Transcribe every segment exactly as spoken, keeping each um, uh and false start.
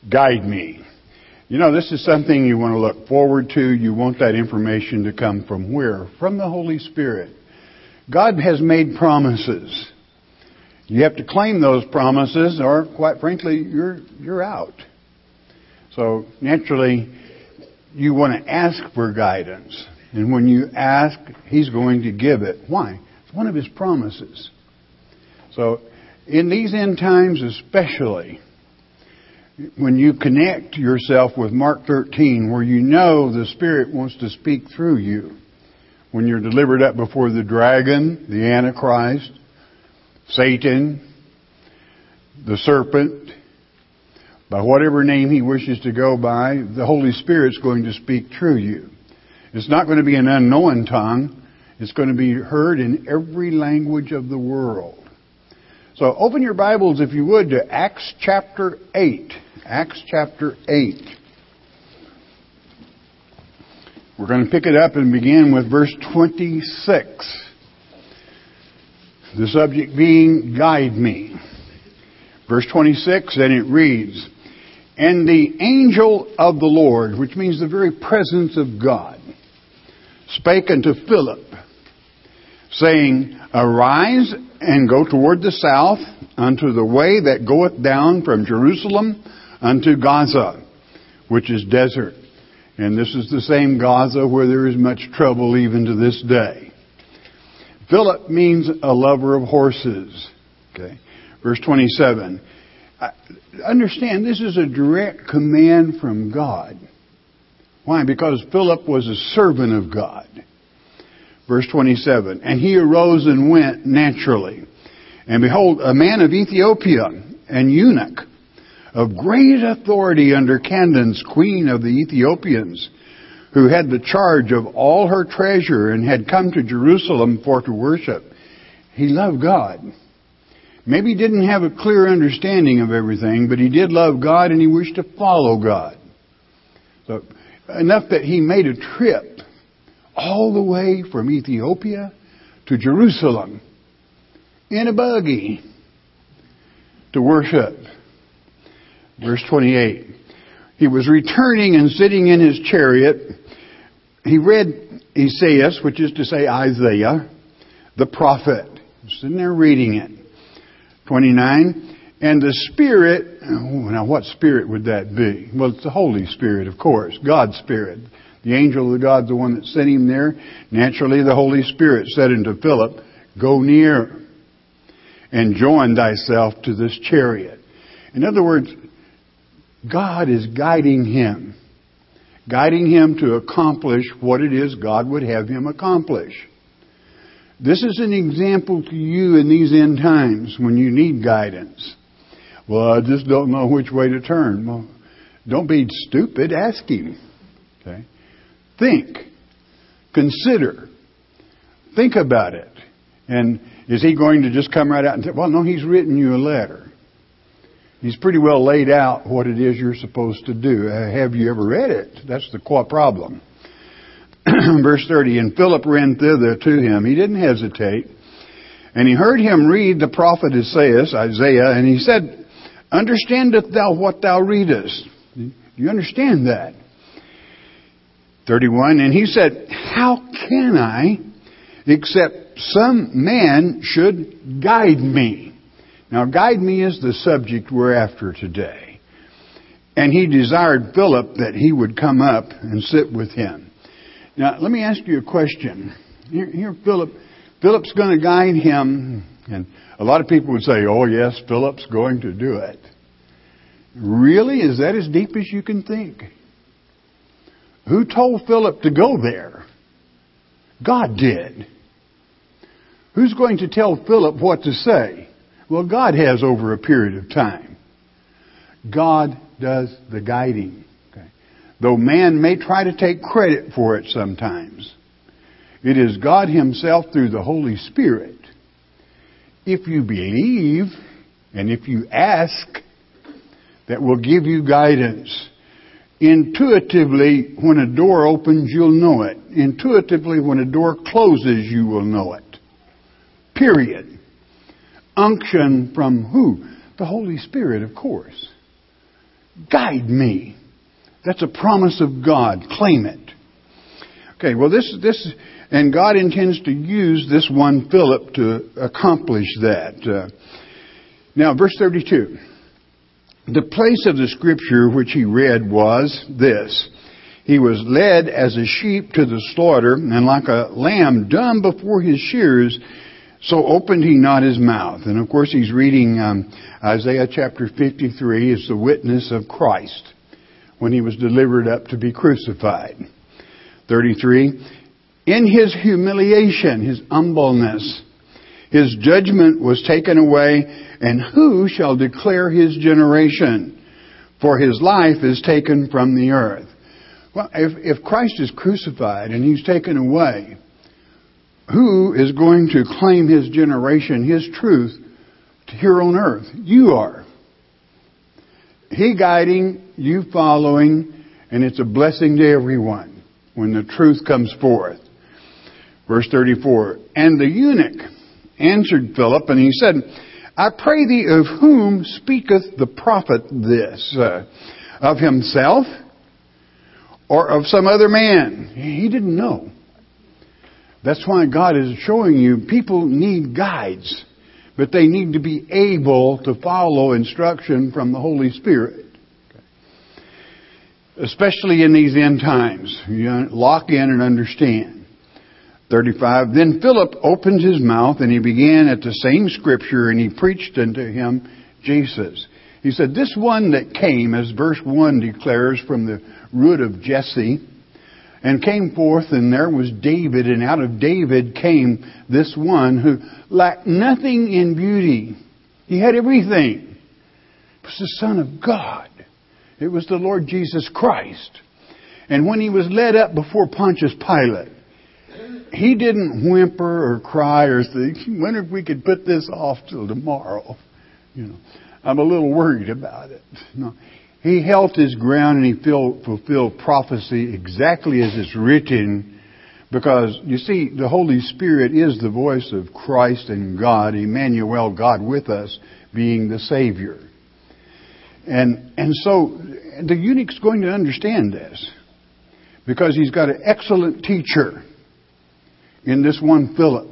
Guide me. You know, this is something you want to look forward to. You want that information to come from where? From the Holy Spirit. God has made promises. You have to claim those promises, or quite frankly, you're you're out. So naturally, you want to ask for guidance. And when you ask, He's going to give it. Why? It's one of His promises. So in these end times especially, when you connect yourself with Mark thirteen, where you know the Spirit wants to speak through you, when you're delivered up before the dragon, the Antichrist, Satan, the serpent, by whatever name he wishes to go by, the Holy Spirit's going to speak through you. It's not going to be an unknown tongue. It's going to be heard in every language of the world. So open your Bibles, if you would, to Acts chapter eight. Acts chapter eight. We're going to pick it up and begin with verse twenty-six. The subject being, guide me. Verse twenty-six, and it reads, and the angel of the Lord, which means the very presence of God, spake unto Philip, saying, arise and go toward the south unto the way that goeth down from Jerusalem unto Gaza, which is desert. And this is the same Gaza where there is much trouble even to this day. Philip means a lover of horses. Okay. Verse twenty-seven. Understand, this is a direct command from God. Why? Because Philip was a servant of God. Verse twenty-seven. And he arose and went naturally. And behold, a man of Ethiopia, an eunuch, of great authority under Candace, queen of the Ethiopians, who had the charge of all her treasure and had come to Jerusalem for to worship. He loved God. Maybe he didn't have a clear understanding of everything, but he did love God and he wished to follow God. So, enough that he made a trip all the way from Ethiopia to Jerusalem in a buggy to worship. Verse twenty-eight. He was returning and sitting in his chariot. He read Isaiah, which is to say Isaiah, the prophet. He's sitting there reading it. twenty-nine. And the Spirit, oh, now what Spirit would that be? Well, it's the Holy Spirit, of course. God's Spirit. The angel of God, the one that sent him there. Naturally, the Holy Spirit said unto Philip, go near and join thyself to this chariot. In other words, God is guiding him. Guiding him to accomplish what it is God would have him accomplish. This is an example to you in these end times when you need guidance. Well, I just don't know which way to turn. Well, don't be stupid. Ask him. Okay? Think. Consider. Think about it. And is he going to just come right out and say, well, no, he's written you a letter. He's pretty well laid out what it is you're supposed to do. Uh, have you ever read it? That's the problem. Verse thirty, and Philip ran thither to him. He didn't hesitate. And he heard him read the prophet Isaiah, Isaiah, and he said, understandest thou what thou readest? Do you understand that? thirty-one, and he said, how can I, except some man should guide me? Now, guide me is the subject we're after today. And he desired Philip that he would come up and sit with him. Now, let me ask you a question. Here, here Philip, Philip's going to guide him. And a lot of people would say, oh, yes, Philip's going to do it. Really? Is that as deep as you can think? Who told Philip to go there? God did. Who's going to tell Philip what to say? Well, God has over a period of time. God does the guiding. Okay? Though man may try to take credit for it sometimes, it is God Himself through the Holy Spirit. If you believe and if you ask, that will give you guidance. Intuitively, when a door opens, you'll know it. Intuitively, when a door closes, you will know it. Period. Unction from who? The Holy Spirit, of course. Guide me. That's a promise of God. Claim it. Okay, well this, this, and God intends to use this one Philip to accomplish that. Uh, now, verse thirty-two. The place of the scripture which he read was this. He was led as a sheep to the slaughter, and like a lamb dumb before his shearers, so opened he not his mouth. And of course he's reading um, Isaiah chapter fifty-three as the witness of Christ when he was delivered up to be crucified. thirty-three. In his humiliation, his humbleness, his judgment was taken away, and who shall declare his generation? For his life is taken from the earth. Well, if, if Christ is crucified and he's taken away, who is going to claim his generation, his truth, here on earth? You are. He guiding, you following, and it's a blessing to everyone when the truth comes forth. Verse thirty-four, and the eunuch answered Philip, and he said, I pray thee, of whom speaketh the prophet this? Uh, of himself or of some other man? He didn't know. That's why God is showing you people need guides, but they need to be able to follow instruction from the Holy Spirit. Especially in these end times. You lock in and understand. thirty-five, then Philip opened his mouth and he began at the same scripture and he preached unto him Jesus. He said, this one that came, as verse one declares, from the root of Jesse, and came forth, and there was David, and out of David came this one who lacked nothing in beauty. He had everything. It was the Son of God. It was the Lord Jesus Christ. And when he was led up before Pontius Pilate, he didn't whimper or cry or say, I wonder if we could put this off till tomorrow. You know, I'm a little worried about it. No. He held his ground and he fulfilled prophecy exactly as it's written, because, you see, the Holy Spirit is the voice of Christ and God, Emmanuel, God with us, being the Savior. And and so the eunuch's going to understand this, because he's got an excellent teacher in this one Philip.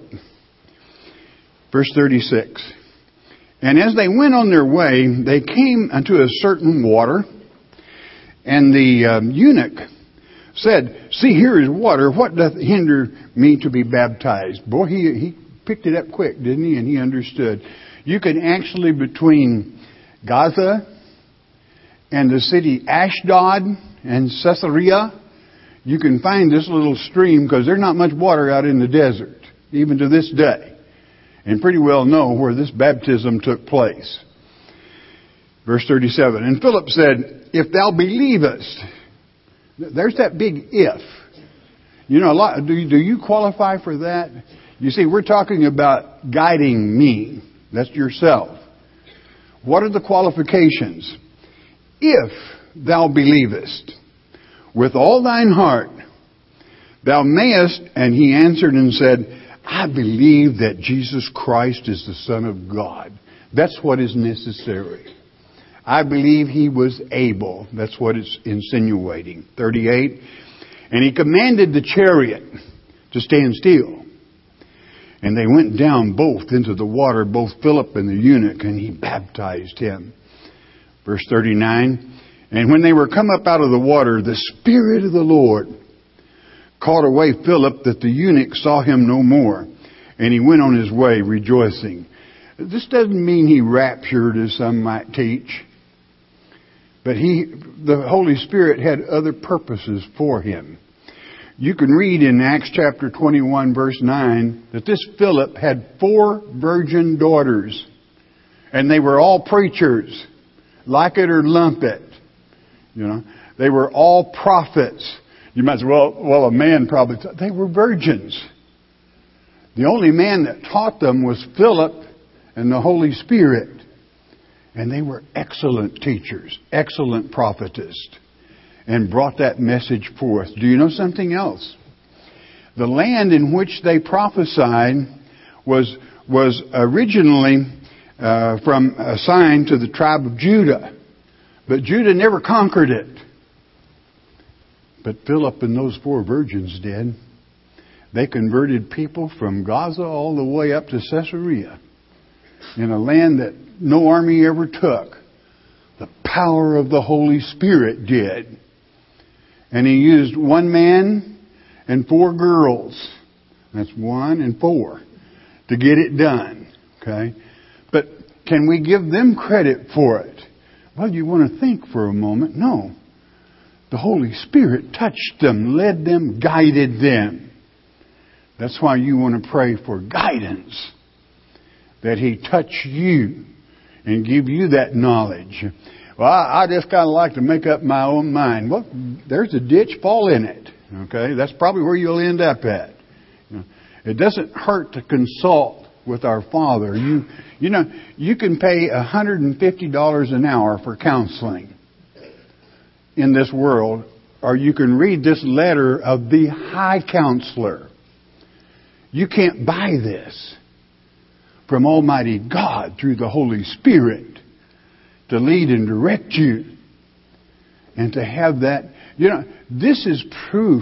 Verse thirty-six. And as they went on their way, they came unto a certain water, and the um, eunuch said, see, here is water. What doth hinder me to be baptized? Boy, he, he picked it up quick, didn't he? And he understood. You can actually, between Gaza and the city Ashdod and Caesarea, you can find this little stream, because there's not much water out in the desert, even to this day. And pretty well know where this baptism took place. Verse thirty-seven, and Philip said, if thou believest, there's that big if. You know, a lot, do, you, do you qualify for that? You see, we're talking about guiding me. That's yourself. What are the qualifications? If thou believest with all thine heart, thou mayest, and he answered and said, I believe that Jesus Christ is the Son of God. That's what is necessary. I believe he was able. That's what it's insinuating. thirty-eight. And he commanded the chariot to stand still. And they went down both into the water, both Philip and the eunuch, and he baptized him. Verse thirty-nine. And when they were come up out of the water, the Spirit of the Lord caught away Philip, that the eunuch saw him no more. And he went on his way rejoicing. This doesn't mean he raptured, as some might teach. But he, the Holy Spirit had other purposes for him. You can read in Acts chapter twenty-one, verse nine, that this Philip had four virgin daughters. And they were all preachers. Like it or lump it. You know, they were all prophets. You might say, well, well, a man probably taught. They were virgins. The only man that taught them was Philip and the Holy Spirit. And they were excellent teachers, excellent prophetists, and brought that message forth. Do you know something else? The land in which they prophesied was, was originally uh, from assigned to the tribe of Judah. But Judah never conquered it. But Philip and those four virgins did. They converted people from Gaza all the way up to Caesarea, in a land that no army ever took. The power of the Holy Spirit did. And he used one man and four girls. That's one and four to get it done. Okay? But can we give them credit for it? Well, you want to think for a moment. No. The Holy Spirit touched them, led them, guided them. That's why you want to pray for guidance. That He touch you and give you that knowledge. Well, I, I just kind of like to make up my own mind. Well, there's a ditch, fall in it. Okay? That's probably where you'll end up at. It doesn't hurt to consult with our Father. You, you know, you can pay one hundred fifty dollars an hour for counseling in this world, or you can read this letter of the High Counselor. You can't buy this from Almighty God through the Holy Spirit to lead and direct you. And to have that, you know, this is proof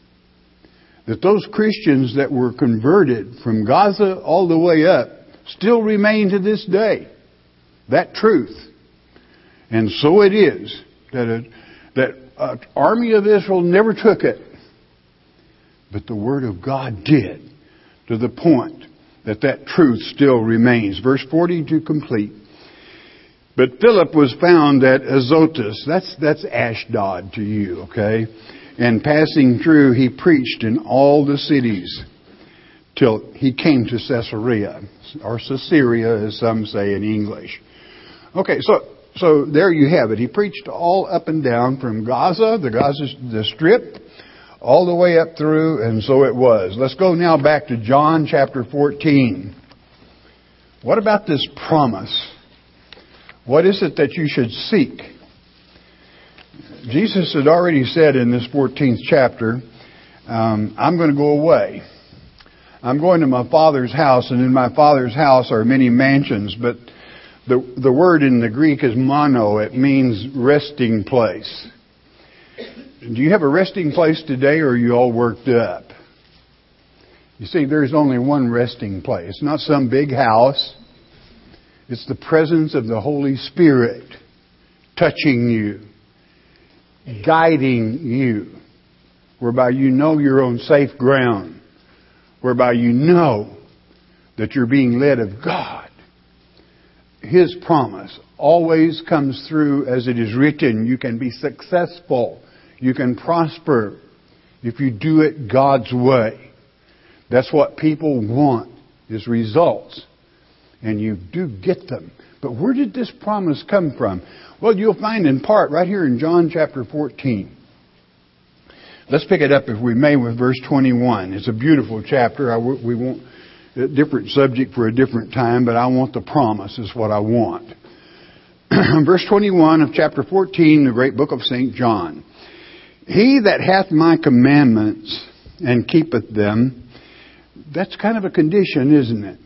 that those Christians that were converted from Gaza all the way up still remain to this day. That truth. And so it is that a, that an army of Israel never took it. But the Word of God did. To the point that that truth still remains. Verse forty to complete. But Philip was found at Azotus. That's, that's Ashdod to you, okay? And passing through, he preached in all the cities till he came to Caesarea. Or Caesarea, as some say in English. Okay, so, so there you have it. He preached all up and down from Gaza, the Gaza, the Strip, all the way up through, and so it was. Let's go now back to John chapter fourteen. What about this promise? What is it that you should seek? Jesus had already said in this fourteenth chapter, um, I'm going to go away. I'm going to my Father's house, and in my Father's house are many mansions, but the, the word in the Greek is mono. It means resting place. Do you have a resting place today, or are you all worked up? You see, there's only one resting place. It's not some big house. It's the presence of the Holy Spirit touching you, guiding you, whereby you know you're on safe ground, whereby you know that you're being led of God. His promise always comes through as it is written. You can be successful. You can prosper if you do it God's way. That's what people want, is results. And you do get them. But where did this promise come from? Well, you'll find in part right here in John chapter fourteen. Let's pick it up, if we may, with verse twenty-one. It's a beautiful chapter. I, we won't, a different subject for a different time, but I want the promise is what I want. Verse twenty-one of chapter fourteen, the great book of Saint John. He that hath my commandments and keepeth them, that's kind of a condition, isn't it?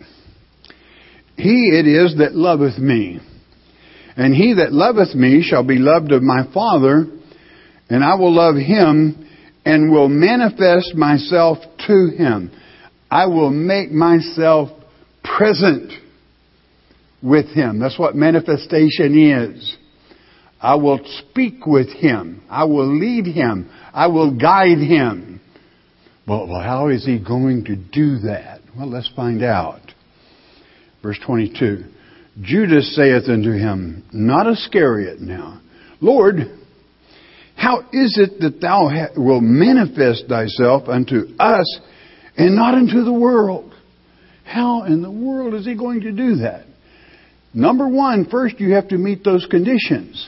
He it is that loveth me. And he that loveth me shall be loved of my Father, and I will love him and will manifest myself to him. I will make myself present with him. That's what manifestation is. I will speak with him. I will lead him. I will guide him. Well, well, how is he going to do that? Well, let's find out. Verse twenty-two. Judas saith unto him, not Iscariot now, Lord, how is it that thou ha- wilt manifest thyself unto us and not unto the world? How in the world is he going to do that? Number one, first you have to meet those conditions.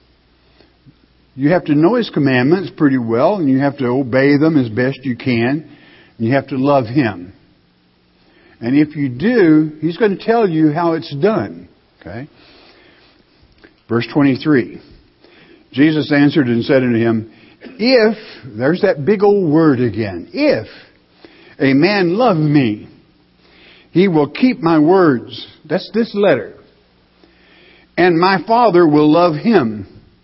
You have to know His commandments pretty well, and you have to obey them as best you can. And you have to love Him. And if you do, He's going to tell you how it's done. Okay? Verse twenty-three. Jesus answered and said unto him, if, there's that big old word again, if a man love me, he will keep my words. That's this letter. And my Father will love him.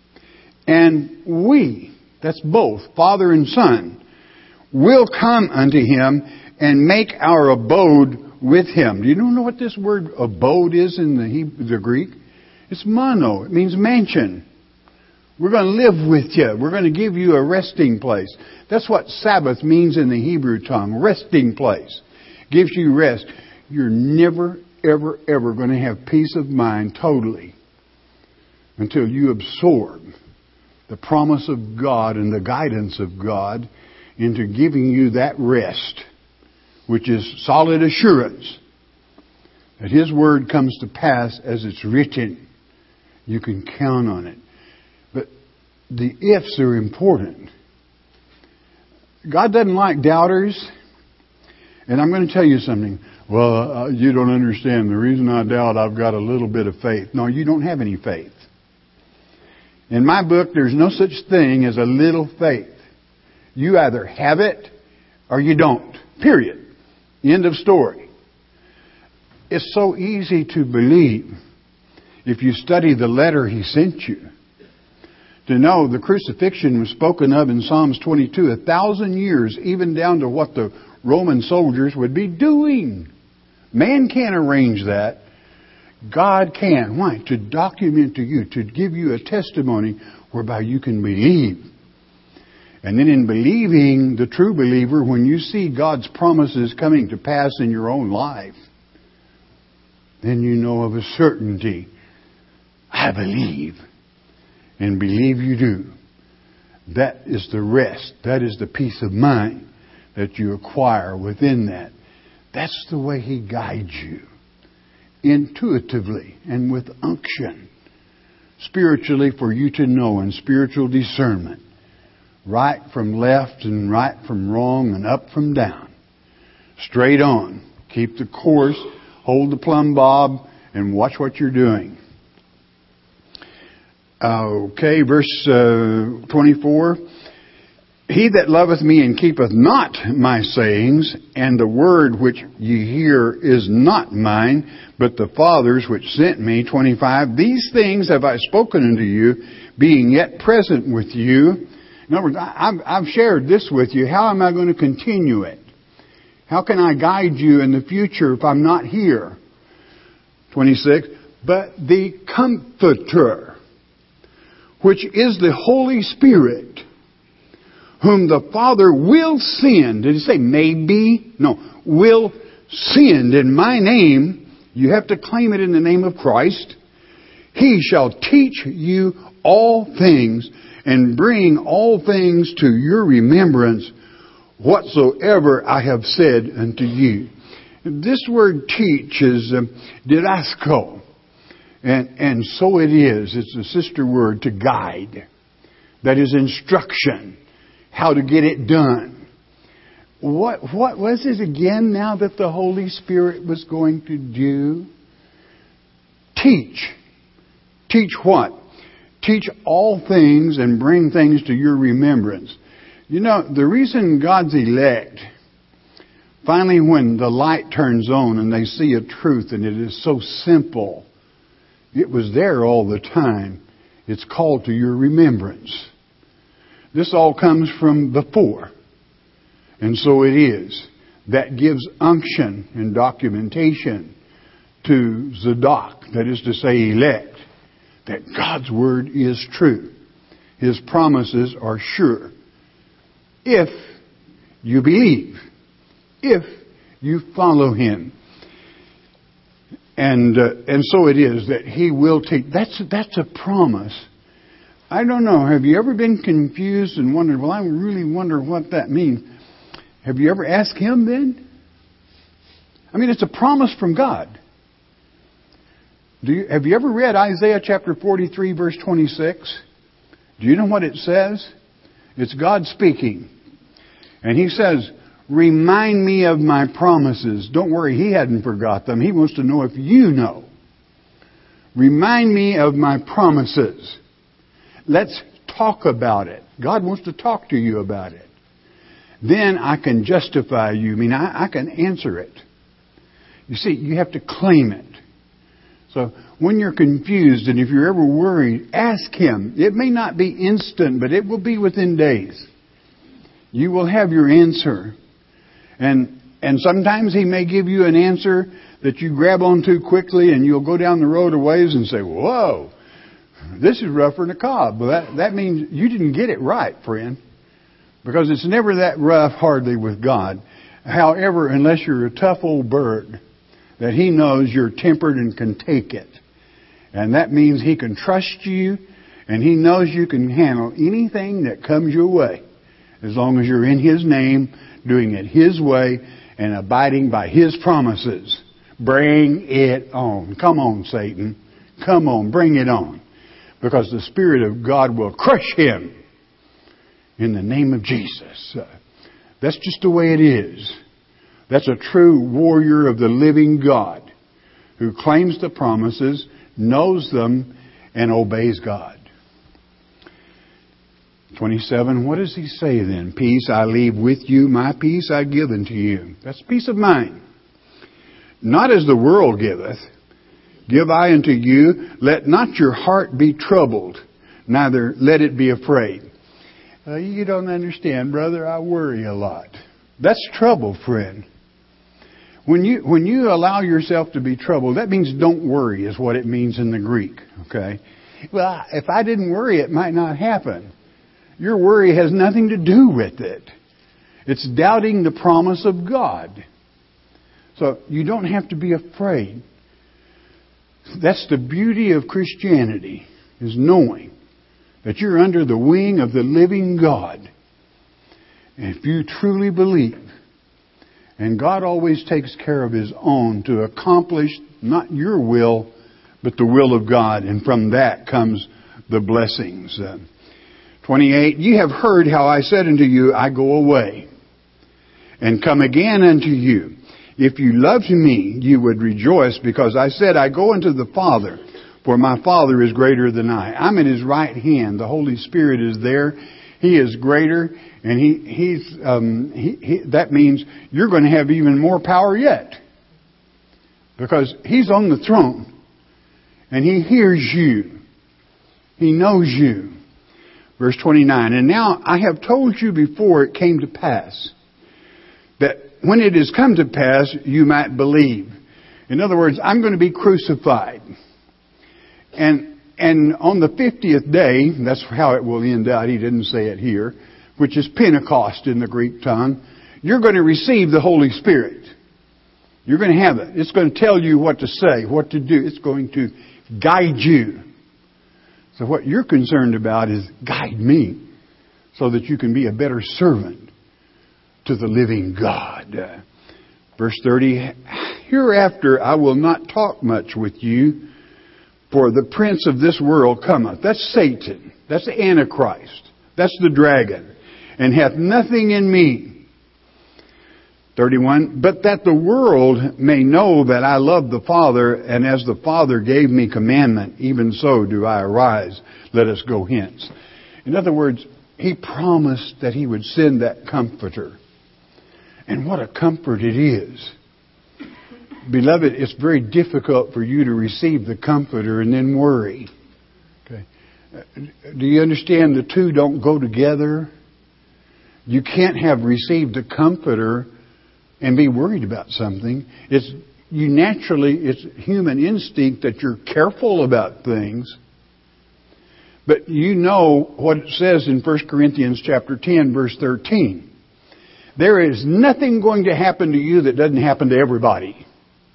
And we, that's both, Father and Son, will come unto Him and make our abode with Him. Do you know what this word abode is in the Hebrew, the Greek? It's mono. It means mansion. We're going to live with you. We're going to give you a resting place. That's what Sabbath means in the Hebrew tongue. Resting place. Gives you rest. You're never, ever, ever going to have peace of mind totally until you absorb the promise of God and the guidance of God into giving you that rest, which is solid assurance that His Word comes to pass as it's written. You can count on it. But the ifs are important. God doesn't like doubters. And I'm going to tell you something. Well, uh, you don't understand. The reason I doubt, I've got a little bit of faith. No, you don't have any faith. In my book, there's no such thing as a little faith. You either have it or you don't. Period. End of story. It's so easy to believe if you study the letter He sent you. To know the crucifixion was spoken of in Psalms twenty-two a thousand years, even down to what the Roman soldiers would be doing. Man can't arrange that. God can. Why? To document to you, to give you a testimony whereby you can believe. And then in believing, the true believer, when you see God's promises coming to pass in your own life, then you know of a certainty, I believe. And believe you do. That is the rest. That is the peace of mind that you acquire within that. That's the way He guides you. Intuitively and with unction. Spiritually for you to know, and spiritual discernment. Right from left and right from wrong and up from down. Straight on. Keep the course. Hold the plumb bob and watch what you're doing. Okay, verse uh, twenty-four. He that loveth me and keepeth not my sayings, and the word which ye hear is not mine, but the Father's which sent me. twenty-five. These things have I spoken unto you, being yet present with you. In other words, I've, I've shared this with you. How am I going to continue it? How can I guide you in the future if I'm not here? twenty-six. But the Comforter, which is the Holy Spirit, whom the Father will send. Did He say maybe? No. Will send in my name. You have to claim it in the name of Christ. He shall teach you all things and bring all things to your remembrance whatsoever I have said unto you. This word teach is uh, didasko. And, and so it is. It's a sister word to guide. That is instruction. How to get it done. What, what was it again now that the Holy Spirit was going to do? Teach. Teach what? Teach all things and bring things to your remembrance. You know, the reason God's elect, finally when the light turns on and they see a truth and it is so simple, it was there all the time. It's called to your remembrance. This all comes from before. And so it is. That gives unction and documentation to Zadok, that is to say elect, that God's Word is true. His promises are sure. If you believe. If you follow Him. And uh, and so it is that He will take. That's that's a promise. I don't know. Have you ever been confused and wondered, well, I really wonder what that means. Have you ever asked Him then? I mean, it's a promise from God. Do you, have you ever read Isaiah chapter forty-three, verse twenty-six? Do you know what it says? It's God speaking. And He says, remind me of my promises. Don't worry, He hadn't forgot them. He wants to know if you know. Remind me of my promises. Let's talk about it. God wants to talk to you about it. Then I can justify you. I mean, I, I can answer it. You see, you have to claim it. So when you're confused and if you're ever worried, ask Him. It may not be instant, but it will be within days. You will have your answer. And and sometimes He may give you an answer that you grab onto quickly and you'll go down the road a ways and say, whoa, this is rougher than a cob. Well, that, that means you didn't get it right, friend. Because it's never that rough, hardly, with God. However, unless you're a tough old bird, that He knows you're tempered and can take it. And that means He can trust you, and He knows you can handle anything that comes your way. As long as you're in His name, doing it His way, and abiding by His promises. Bring it on. Come on, Satan. Come on, bring it on. Because the Spirit of God will crush him in the name of Jesus. That's just the way it is. That's a true warrior of the living God who claims the promises, knows them, and obeys God. twenty-seven, what does He say then? Peace I leave with you, my peace I give unto you. That's peace of mind. Not as the world giveth, give I unto you. Let not your heart be troubled, neither let it be afraid. Uh, you don't understand, brother. I worry a lot. That's trouble, friend. When you when you allow yourself to be troubled, that means don't worry is what it means in the Greek. Okay? Well, if I didn't worry, it might not happen. Your worry has nothing to do with it. It's doubting the promise of God. So you don't have to be afraid. That's the beauty of Christianity, is knowing that you're under the wing of the living God. And if you truly believe, and God always takes care of His own to accomplish not your will, but the will of God. And from that comes the blessings. Uh, twenty-eight, ye have heard how I said unto you, I go away, and come again unto you. If you loved me, you would rejoice, because I said, I go unto the Father, for my Father is greater than I. I'm at His right hand. The Holy Spirit is there. He is greater, and he, he's um, he, he, that means you're going to have even more power yet. Because He's on the throne, and He hears you. He knows you. Verse twenty-nine, and now I have told you before it came to pass, that when it has come to pass, you might believe. In other words, I'm going to be crucified. And and on the fiftieth day, that's how it will end out, he didn't say it here, which is Pentecost in the Greek tongue, you're going to receive the Holy Spirit. You're going to have it. It's going to tell you what to say, what to do. It's going to guide you. So what you're concerned about is guide me so that you can be a better servant to the living God. Uh, verse thirty, hereafter I will not talk much with you, for the prince of this world cometh. That's Satan. That's the Antichrist. That's the dragon. And hath nothing in me. thirty-one, but that the world may know that I love the Father, and as the Father gave me commandment, even so do I arise. Let us go hence. In other words, He promised that He would send that Comforter. And what a comfort it is. Beloved, it's very difficult for you to receive the Comforter and then worry. Okay. Do you understand the two don't go together? You can't have received the Comforter and be worried about something. It's you naturally, it's human instinct that you're careful about things. But you know what it says in First Corinthians chapter ten, verse thirteen. There is nothing going to happen to you that doesn't happen to everybody.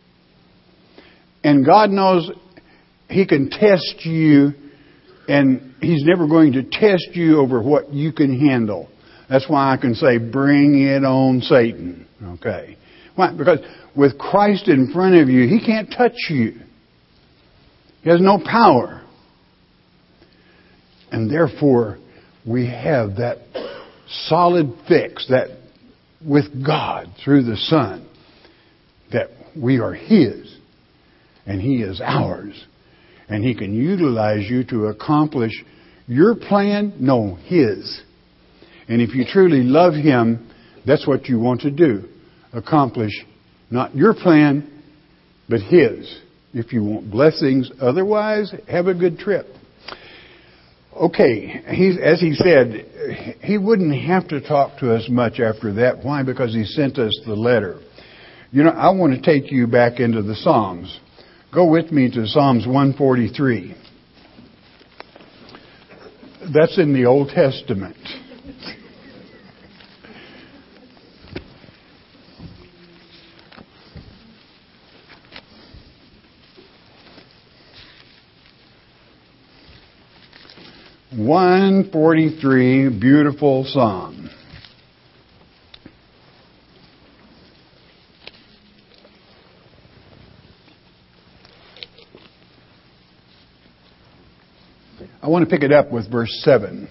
And God knows He can test you, and He's never going to test you over what you can handle. That's why I can say, bring it on, Satan. Okay. Why? Because with Christ in front of you, He can't touch you. He has no power. And therefore, we have that solid fix, that with God through the Son, that we are His and He is ours. And He can utilize you to accomplish your plan, no, His. And if you truly love Him, that's what you want to do. Accomplish not your plan, but His. if you want blessings. Otherwise, have a good trip. Okay, he's, as he said, he wouldn't have to talk to us much after that. Why? Because he sent us the letter. You know, I want to take you back into the Psalms. Go with me to Psalms one forty-three. That's in the Old Testament. one forty-three, beautiful psalm. I want to pick it up with verse seven.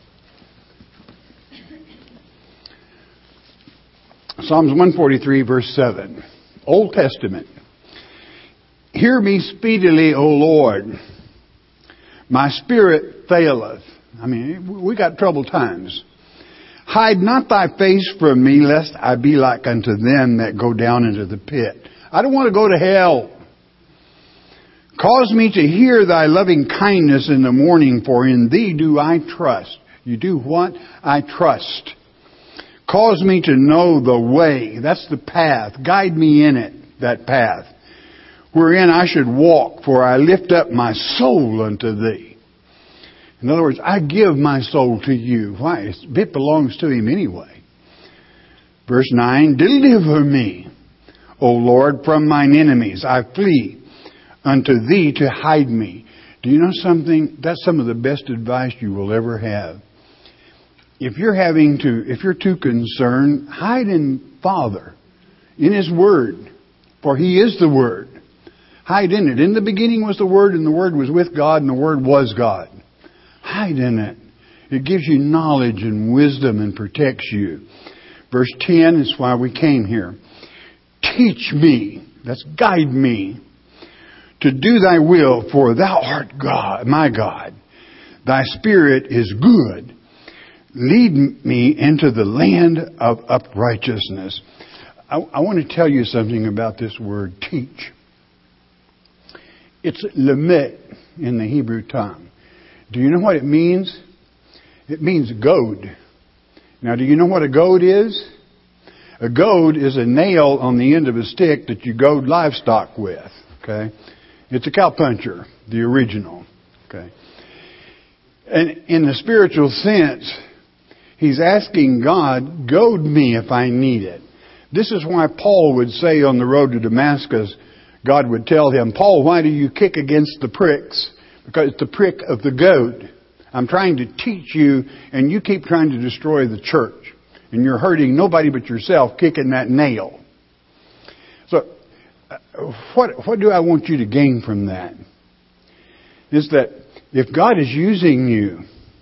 Psalms one forty-three, verse seven. Old Testament. Hear me speedily, O Lord. My spirit faileth. I mean, we got troubled times. Hide not thy face from me, lest I be like unto them that go down into the pit. I don't want to go to hell. Cause me to hear thy loving kindness in the morning, for in thee do I trust. You do what? I trust. Cause me to know the way. That's the path. Guide me in it, that path, wherein I should walk, for I lift up my soul unto thee. In other words, I give my soul to you. Why? It belongs to him anyway. Verse nine, deliver me, O Lord, from mine enemies. I flee unto thee to hide me. Do you know something? That's some of the best advice you will ever have. If you're having to, if you're too concerned, hide in Father, in His Word, for He is the Word. Hide in it. In the beginning was the Word, and the Word was with God, and the Word was God. Hide in it. It gives you knowledge and wisdom and protects you. Verse ten is why we came here. Teach me, that's guide me, to do thy will, for thou art God, my God. Thy Spirit is good. Lead me into the land of uprightness. I, I want to tell you something about this word teach. It's lemet in the Hebrew tongue. Do you know what it means? It means goad. Now, do you know what a goad is? A goad is a nail on the end of a stick that you goad livestock with. Okay? It's a cowpuncher, the original. Okay? And in the spiritual sense, he's asking God, goad me if I need it. This is why Paul would say on the road to Damascus, God would tell him, Paul, why do you kick against the pricks? Because it's the prick of the goad. I'm trying to teach you, and you keep trying to destroy the church. And you're hurting nobody but yourself kicking that nail. So, what, what do I want you to gain from that? Is that if God is using you,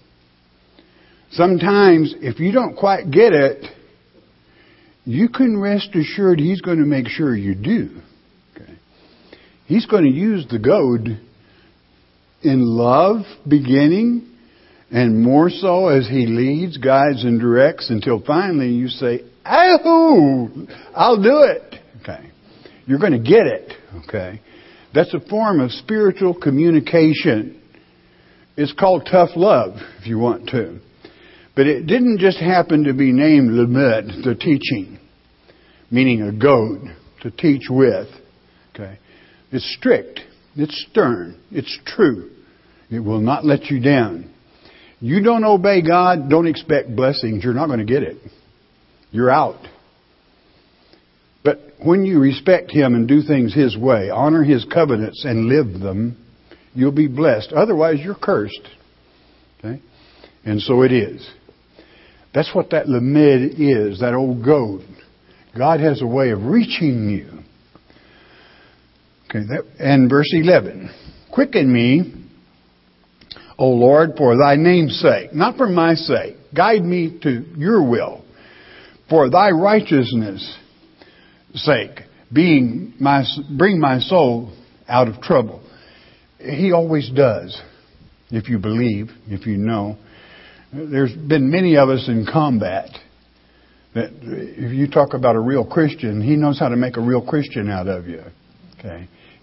sometimes if you don't quite get it, you can rest assured He's going to make sure you do. Okay? He's going to use the goad in love, beginning, and more so as He leads, guides, and directs until finally you say, "Oh, I'll do it." Okay, you're going to get it. Okay, that's a form of spiritual communication. It's called tough love, if you want to. But it didn't just happen to be named lemet, the teaching, meaning a goad to teach with. Okay, it's strict, it's stern, it's true. It will not let you down. You don't obey God, don't expect blessings. You're not going to get it. You're out. But when you respect Him and do things His way, honor His covenants and live them, you'll be blessed. Otherwise, you're cursed. Okay? And so it is. That's what that lemet is, that old goad. God has a way of reaching you. Okay, that, and verse eleven. Quicken me, O Lord, for thy name's sake, not for my sake. Guide me to your will. For thy righteousness' sake, being my, bring my soul out of trouble. He always does, if you believe, if you know. There's been many of us in combat that if you talk about a real Christian, He knows how to make a real Christian out of you. Okay,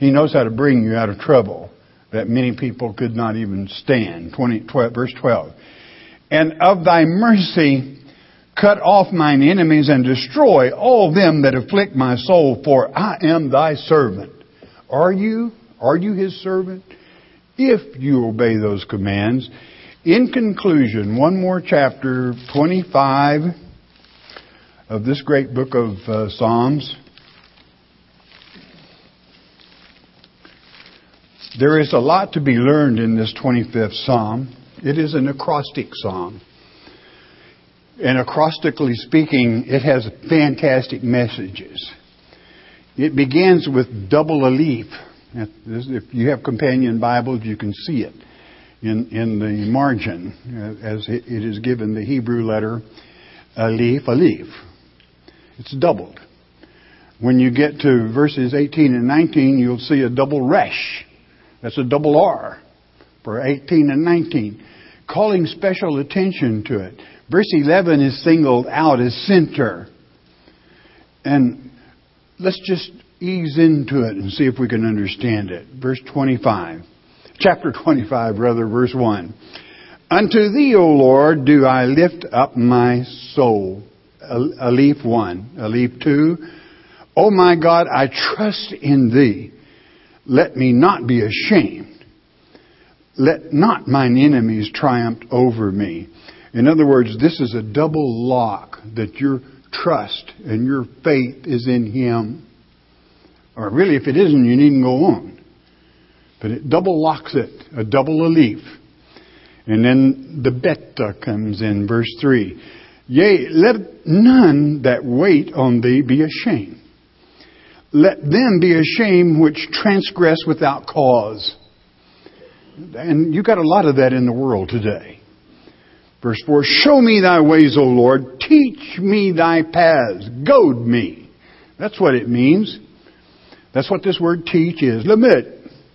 He knows how to bring you out of trouble that many people could not even stand. twenty, twelve, verse twelve. And of thy mercy, cut off mine enemies and destroy all them that afflict my soul, for I am thy servant. Are you? Are you his servant? If you obey those commands. In conclusion, one more chapter, twenty-five of this great book of uh, Psalms. There is a lot to be learned in this twenty-fifth Psalm. It is an acrostic psalm. And acrostically speaking, it has fantastic messages. It begins with double alif. If you have companion Bibles, you can see it in, in the margin as it is given the Hebrew letter alif, alif. It's doubled. When you get to verses eighteen and nineteen, you'll see a double resh. That's a double R for eighteen and nineteen, calling special attention to it. Verse eleven is singled out as center. And let's just ease into it and see if we can understand it. Verse twenty-five. Chapter twenty-five, rather, verse one. Unto thee, O Lord, do I lift up my soul. Alif one. Alif two. O my God, I trust in thee. Let me not be ashamed. Let not mine enemies triumph over me. In other words, this is a double lock that your trust and your faith is in Him. Or really, if it isn't, you needn't go on. But it double locks it, a double alif. And then the beta comes in, verse three. Yea, let none that wait on thee be ashamed. Let them be ashamed which transgress without cause. And you got a lot of that in the world today. Verse four, show me thy ways, O Lord. Teach me thy paths. Goad me. That's what it means. That's what this word teach is. Limit.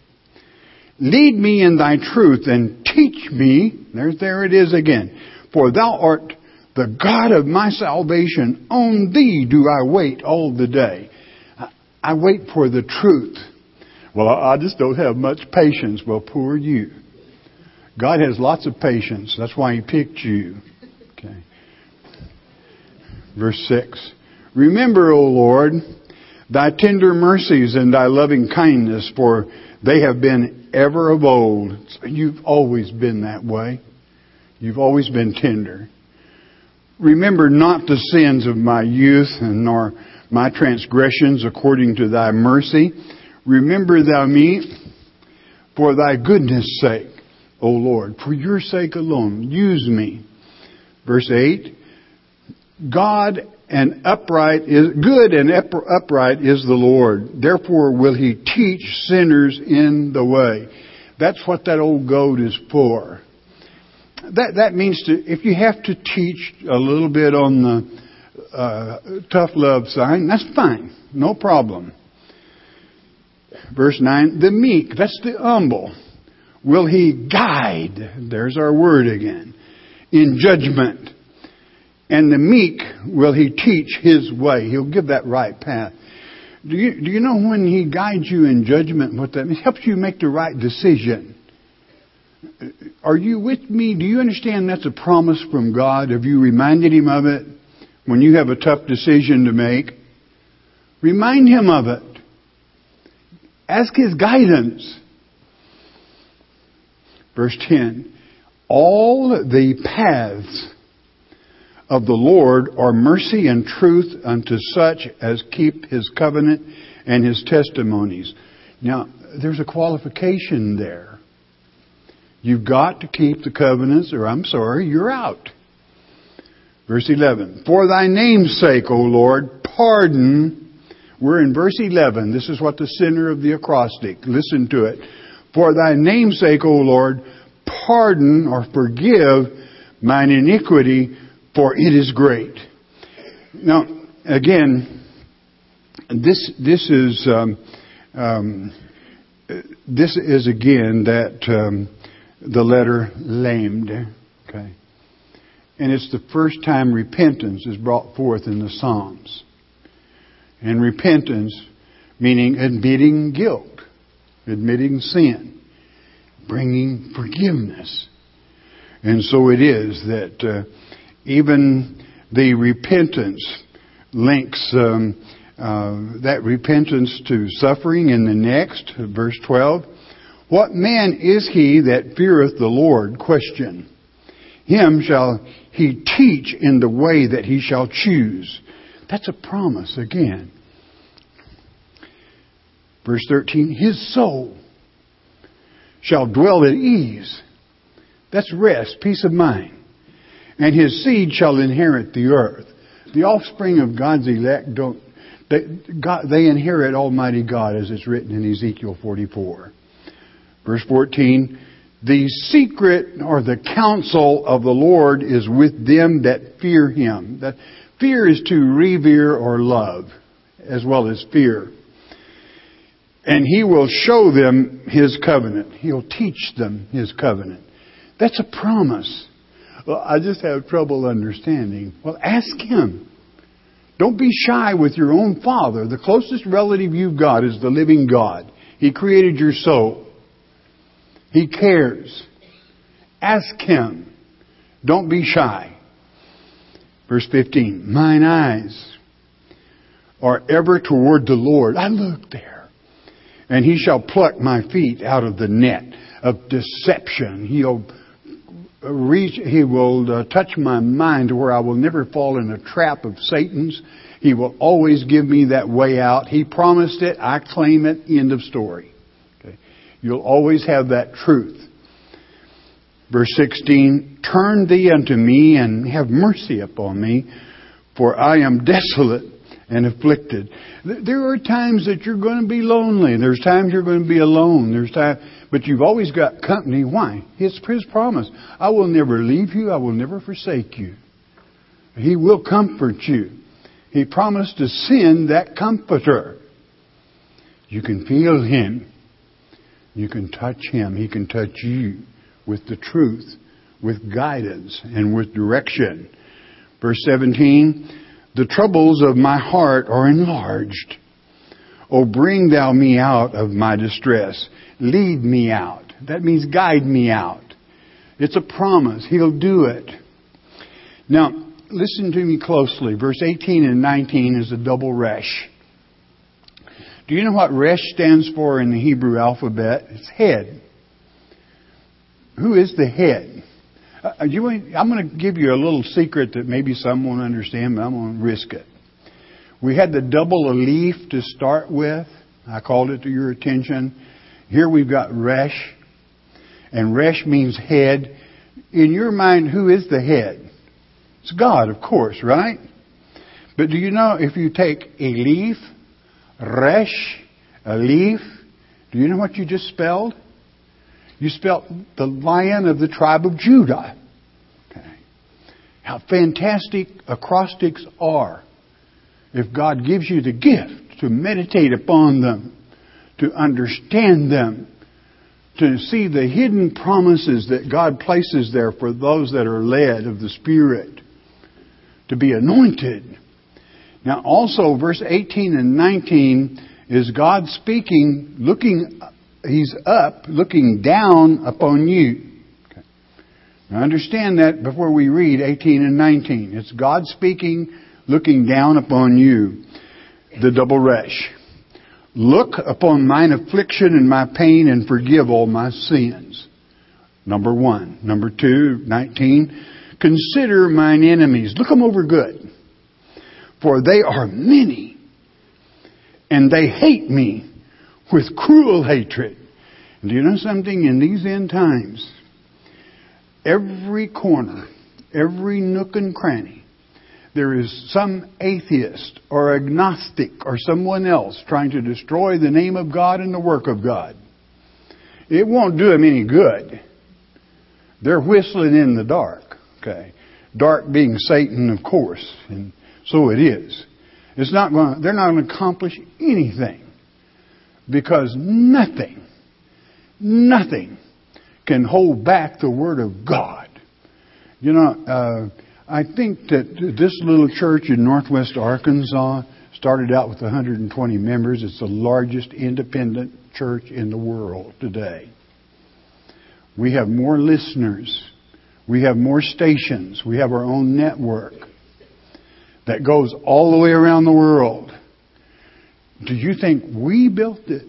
Lead me in thy truth and teach me. There's, there it is again. For thou art the God of my salvation. On thee do I wait all the day. I, I wait for the truth. Well, I, I just don't have much patience. Well, poor you. God has lots of patience. That's why He picked you. Okay. Verse six. Remember, O Lord, thy tender mercies and thy loving kindness, for they have been ever of old. So you've always been that way. You've always been tender. Remember not the sins of my youth, and nor my transgressions according to thy mercy. Remember thou me for thy goodness' sake, O Lord. For your sake alone, use me. Verse eight. God and upright is good and upright is the Lord. Therefore will He teach sinners in the way. That's what that old goad is for. That that means to, if you have to teach a little bit on the uh, tough love sign, that's fine, no problem. Verse nine, the meek, that's the humble. Will He guide? There's our word again. In judgment. And the meek will He teach His way. He'll give that right path. Do you, do you know when He guides you in judgment, what that means? It helps you make the right decision. Are you with me? Do you understand that's a promise from God? Have you reminded Him of it when you have a tough decision to make? Remind Him of it. Ask His guidance. Verse ten. All the paths of the Lord are mercy and truth unto such as keep His covenant and His testimonies. Now, there's a qualification there. You've got to keep the covenants, or I'm sorry, you're out. Verse eleven. For thy name's sake, O Lord, pardon. We're in verse eleven. This is what the center of the acrostic. Listen to it. For thy name's sake, O Lord, pardon or forgive mine iniquity, for it is great. Now, again, this this is um, um, this is again that um, the letter lamed. Okay, and it's the first time repentance is brought forth in the Psalms. And repentance, meaning admitting guilt, admitting sin, bringing forgiveness. And so it is that uh, even the repentance links um, uh, that repentance to suffering in the next, verse twelve. What man is he that feareth the Lord? Question. Him shall he teach in the way that he shall choose. That's a promise again. Verse thirteen. His soul shall dwell at ease. That's rest, peace of mind. And his seed shall inherit the earth. The offspring of God's elect don't, they, God, they inherit Almighty God, as it's written in Ezekiel forty-four. Verse fourteen, the secret or the counsel of the Lord is with them that fear Him. That fear is to revere or love, as well as fear. And He will show them His covenant. He'll teach them His covenant. That's a promise. Well, I just have trouble understanding. Well, ask Him. Don't be shy with your own Father. The closest relative you've got is the living God. He created your soul. He cares. Ask Him. Don't be shy. Verse fifteen. Mine eyes are ever toward the Lord. I look there. And He shall pluck my feet out of the net of deception. He'll reach, He will uh, touch my mind to where I will never fall in a trap of Satan's. He will always give me that way out. He promised it. I claim it. End of story. Okay. You'll always have that truth. Verse sixteen, turn thee unto me and have mercy upon me, for I am desolate and afflicted. There are times that you're going to be lonely. There's times you're going to be alone. There's time, but you've always got company. Why? It's His promise. I will never leave you. I will never forsake you. He will comfort you. He promised to send that comforter. You can feel Him. You can touch Him. He can touch you with the truth, with guidance, and with direction. Verse seventeen, the troubles of my heart are enlarged. O bring thou me out of my distress. Lead me out. That means guide me out. It's a promise. He'll do it. Now, listen to me closely. Verse eighteen and nineteen is a double resh. Do you know what resh stands for in the Hebrew alphabet? It's head. Who is the head? Uh, you, I'm going to give you a little secret that maybe some won't understand, but I'm going to risk it. We had the double alif to start with. I called it to your attention. Here we've got resh. And resh means head. In your mind, who is the head? It's God, of course, right? But do you know if you take alif, resh, alif, do you know what you just spelled? You spelled the Lion of the tribe of Judah. Okay. How fantastic acrostics are. If God gives you the gift to meditate upon them, to understand them, to see the hidden promises that God places there for those that are led of the Spirit, to be anointed. Now also verse eighteen and nineteen is God speaking, looking, He's up, looking down upon you. Okay. Now understand that before we read eighteen and nineteen. It's God speaking, looking down upon you. The double resh. Look upon mine affliction and my pain and forgive all my sins. Number one. Number two, nineteen. Consider mine enemies. Look them over good. For they are many. And they hate me with cruel hatred. And do you know something? In these end times, every corner, every nook and cranny, there is some atheist or agnostic or someone else trying to destroy the name of God and the work of God. It won't do them any good. They're whistling in the dark. Okay, dark being Satan, of course, and so it is. It's not going. They're not going to accomplish anything because nothing, nothing can hold back the Word of God. You know, uh, I think that this little church in Northwest Arkansas started out with one hundred twenty members. It's the largest independent church in the world today. We have more listeners. We have more stations. We have our own network that goes all the way around the world. Do you think we built it?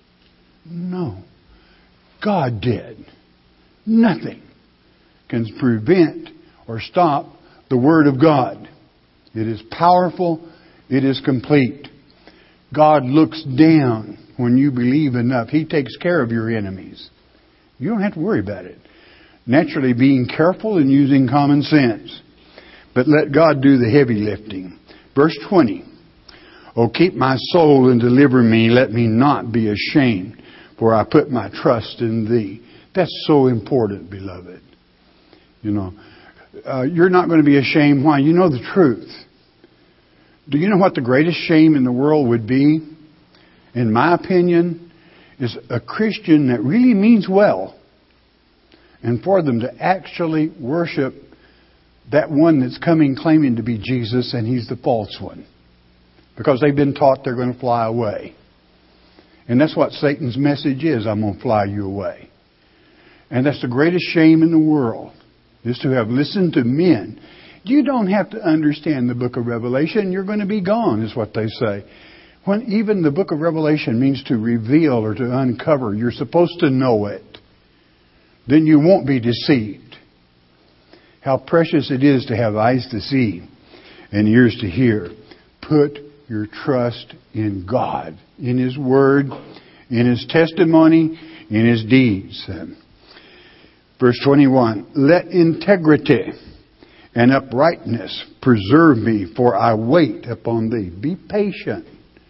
No. God did. Nothing can prevent or stop the Word of God. It is powerful. It is complete. God looks down when you believe enough. He takes care of your enemies. You don't have to worry about it. Naturally, being careful and using common sense. But let God do the heavy lifting. Verse twenty. Oh, keep my soul and deliver me. Let me not be ashamed, for I put my trust in Thee. That's so important, beloved. You know, uh, you're not going to be ashamed. Why? You know the truth. Do you know what the greatest shame in the world would be? In my opinion, is a Christian that really means well, and for them to actually worship that one that's coming claiming to be Jesus, and he's the false one. Because they've been taught they're going to fly away. And that's what Satan's message is. I'm going to fly you away. And that's the greatest shame in the world, is to have listened to men. You don't have to understand the book of Revelation. You're going to be gone, is what they say. When even the book of Revelation means to reveal or to uncover, you're supposed to know it. Then you won't be deceived. How precious it is to have eyes to see and ears to hear. Put your trust in God, in His Word, in His testimony, in His deeds. Verse twenty-one, let integrity and uprightness preserve me, for I wait upon Thee. Be patient.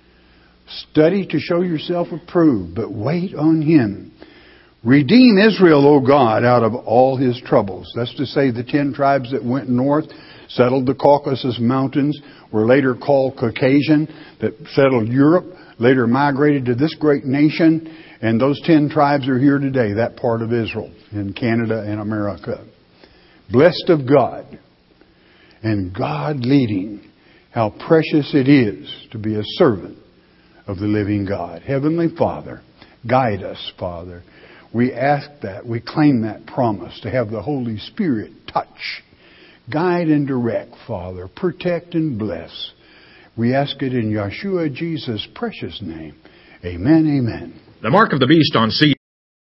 Study to show yourself approved, but wait on Him. Redeem Israel, O God, out of all his troubles. That's to say the ten tribes that went north, settled the Caucasus Mountains, were later called Caucasian, that settled Europe, later migrated to this great nation, and those ten tribes are here today, that part of Israel, in Canada and America. Blessed of God, and God leading. How precious it is to be a servant of the living God. Heavenly Father, guide us, Father. We ask that, we claim that promise to have the Holy Spirit touch, guide and direct, Father, protect and bless. We ask it in Yeshua Jesus' precious name. Amen, amen. The mark of the beast on C